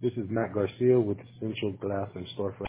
This is Matt Garcia with Essential Glass and Storefront.